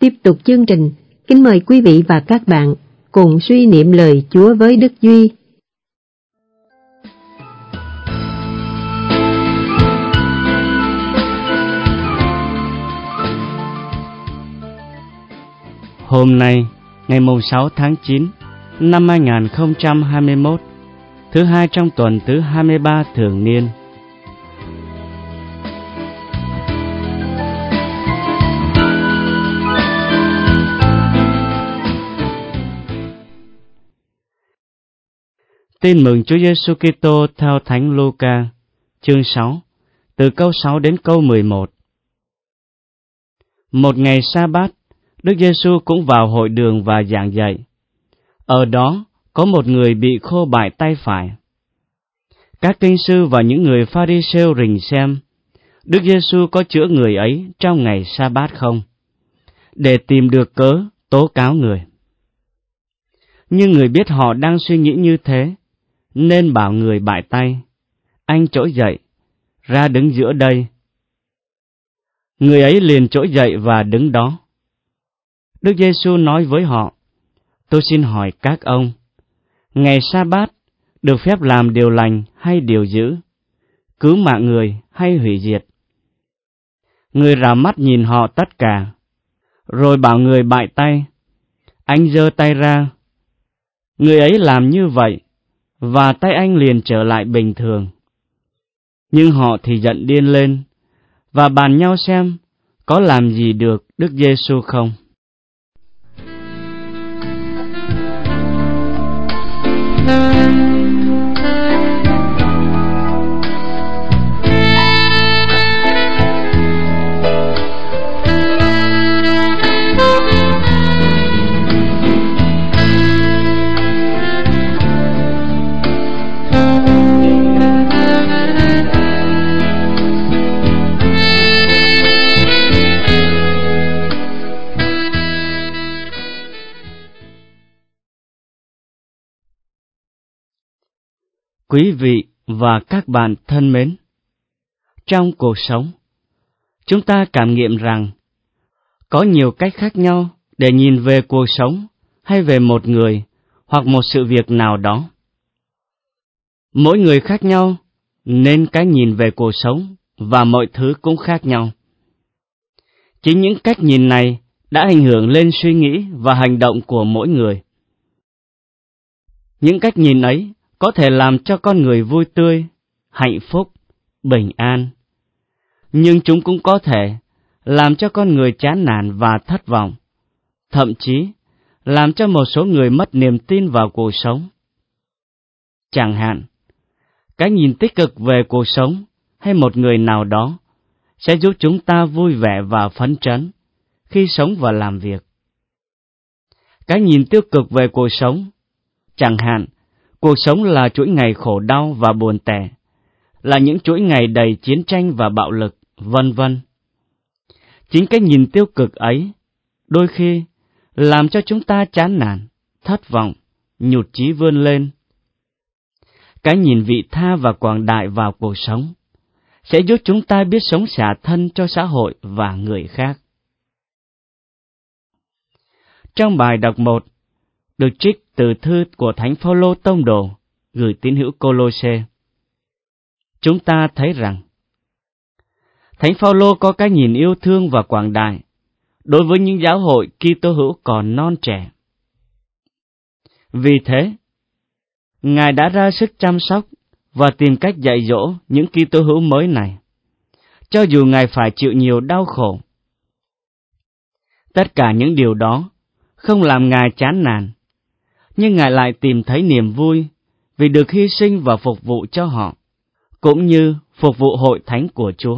Tiếp tục chương trình, kính mời quý vị và các bạn cùng suy niệm lời Chúa với Đức Duy. Hôm nay, ngày 6 tháng 9 năm 2021, thứ hai trong tuần thứ 23 thường niên. Tin mừng Chúa Giêsu Kitô theo Thánh Luca, chương 6, từ câu 6 đến câu 11. Một ngày sa-bát, Đức Giêsu cũng vào hội đường và giảng dạy. Ở đó có một người bị khô bại tay phải. Các kinh sư và những người Pha-ri-sêu rình xem Đức Giêsu có chữa người ấy trong ngày sa-bát không, để tìm được cớ tố cáo người. Nhưng người biết họ đang suy nghĩ như thế, nên bảo người bại tay: anh trỗi dậy, ra đứng giữa đây. Người ấy liền trỗi dậy và đứng đó. Đức Giêsu nói với họ: tôi xin hỏi các ông, ngày sa-bát được phép làm điều lành hay điều dữ, cứu mạng người hay hủy diệt? Người rảo mắt nhìn họ tất cả, rồi bảo người bại tay: anh giơ tay ra. Người ấy làm như vậy, và tay anh liền trở lại bình thường. Nhưng họ thì giận điên lên, và bàn nhau xem có làm gì được Đức Giêsu không. Quý vị và các bạn thân mến, trong cuộc sống, chúng ta cảm nghiệm rằng có nhiều cách khác nhau để nhìn về cuộc sống hay về một người hoặc một sự việc nào đó. Mỗi người khác nhau nên cái nhìn về cuộc sống và mọi thứ cũng khác nhau. Chính những cách nhìn này đã ảnh hưởng lên suy nghĩ và hành động của mỗi người. Những cách nhìn ấy có thể làm cho con người vui tươi, hạnh phúc, bình an. Nhưng chúng cũng có thể làm cho con người chán nản và thất vọng, thậm chí làm cho một số người mất niềm tin vào cuộc sống. Chẳng hạn, cái nhìn tích cực về cuộc sống hay một người nào đó sẽ giúp chúng ta vui vẻ và phấn chấn khi sống và làm việc. Cái nhìn tiêu cực về cuộc sống, chẳng hạn, cuộc sống là chuỗi ngày khổ đau và buồn tẻ, là những chuỗi ngày đầy chiến tranh và bạo lực, vân vân. Chính cái nhìn tiêu cực ấy, đôi khi, làm cho chúng ta chán nản, thất vọng, nhụt chí vươn lên. Cái nhìn vị tha và quảng đại vào cuộc sống sẽ giúp chúng ta biết sống xả thân cho xã hội và người khác. Trong bài đọc 1, được trích từ thư của Thánh Phaolô Tông đồ gửi tín hữu Cô-lô-sê, chúng ta thấy rằng Thánh Phaolô có cái nhìn yêu thương và quảng đại đối với những giáo hội Kitô hữu còn non trẻ. Vì thế, Ngài đã ra sức chăm sóc và tìm cách dạy dỗ những Kitô hữu mới này, cho dù Ngài phải chịu nhiều đau khổ. Tất cả những điều đó không làm Ngài chán nản, nhưng Ngài lại tìm thấy niềm vui vì được hy sinh và phục vụ cho họ, cũng như phục vụ hội thánh của Chúa.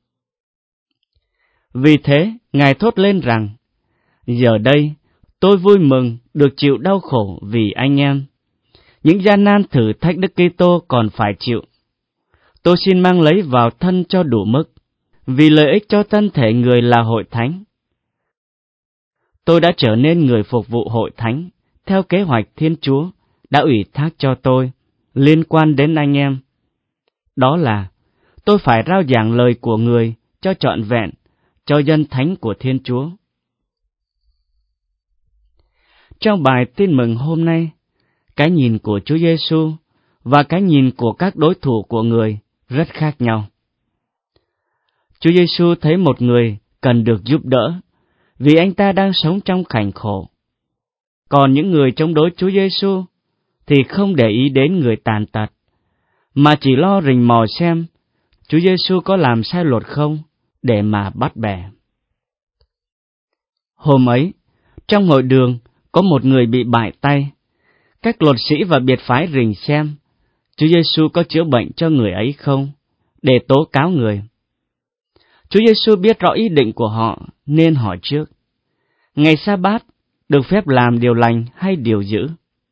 Vì thế, Ngài thốt lên rằng: giờ đây, tôi vui mừng được chịu đau khổ vì anh em. Những gian nan thử thách Đức Kitô còn phải chịu, tôi xin mang lấy vào thân cho đủ mức, vì lợi ích cho thân thể người là hội thánh. Tôi đã trở nên người phục vụ hội thánh theo kế hoạch Thiên Chúa đã ủy thác cho tôi liên quan đến anh em. Đó là tôi phải rao giảng lời của người cho trọn vẹn cho dân thánh của Thiên Chúa. trong bài tin mừng hôm nay, cái nhìn của Chúa Giêsu và cái nhìn của các đối thủ của người rất khác nhau. Chúa Giêsu thấy một người cần được giúp đỡ vì anh ta đang sống trong cảnh khổ. Còn những người chống đối Chúa Giêsu thì không để ý đến người tàn tật, mà chỉ lo rình mò xem Chúa Giêsu có làm sai luật không để mà bắt bẻ. Hôm ấy, trong hội đường có một người bị bại tay. Các luật sĩ và biệt phái rình xem Chúa Giêsu có chữa bệnh cho người ấy không, để tố cáo người. Chúa Giêsu biết rõ ý định của họ nên hỏi trước: ngày Sa-bát được phép làm điều lành hay điều dữ?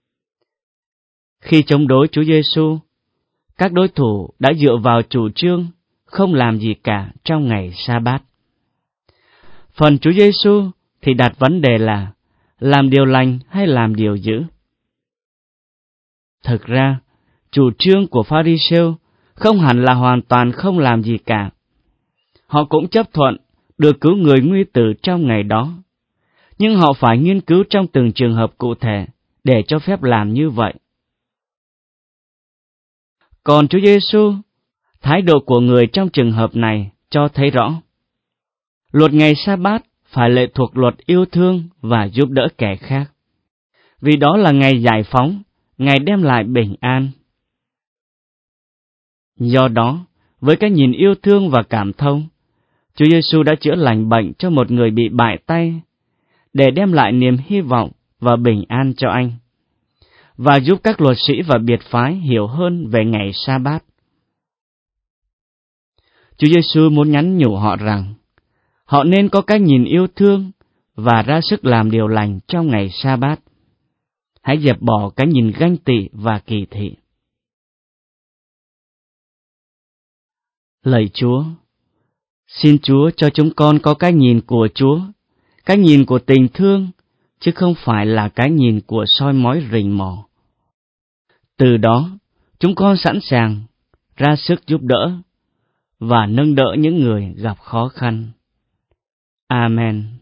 Khi chống đối Chúa Giêsu, các đối thủ đã dựa vào chủ trương không làm gì cả trong ngày Sa-bát. Phần Chúa Giêsu thì đặt vấn đề là làm điều lành hay làm điều dữ. Thực ra, chủ trương của Pha-ri-sêu không hẳn là hoàn toàn không làm gì cả. Họ cũng chấp thuận được cứu người nguy tử trong ngày đó, nhưng họ phải nghiên cứu trong từng trường hợp cụ thể để cho phép làm như vậy. Còn Chúa Giêsu, thái độ của người trong trường hợp này cho thấy rõ. Luật ngày Sa-bát phải lệ thuộc luật yêu thương và giúp đỡ kẻ khác, vì đó là ngày giải phóng, ngày đem lại bình an. Do đó, với cái nhìn yêu thương và cảm thông, Chúa Giêsu đã chữa lành bệnh cho một người bị bại tay, để đem lại niềm hy vọng và bình an cho anh, và giúp các luật sĩ và biệt phái hiểu hơn về ngày Sa-bát. Chúa Giêsu muốn nhắn nhủ họ rằng, họ nên có cái nhìn yêu thương và ra sức làm điều lành trong ngày Sa-bát. Hãy dẹp bỏ cái nhìn ganh tị và kỳ thị. Lạy Chúa, xin Chúa cho chúng con có cái nhìn của Chúa, cái nhìn của tình thương, chứ không phải là cái nhìn của soi mói rình mò. Từ đó, chúng con sẵn sàng ra sức giúp đỡ và nâng đỡ những người gặp khó khăn. Amen.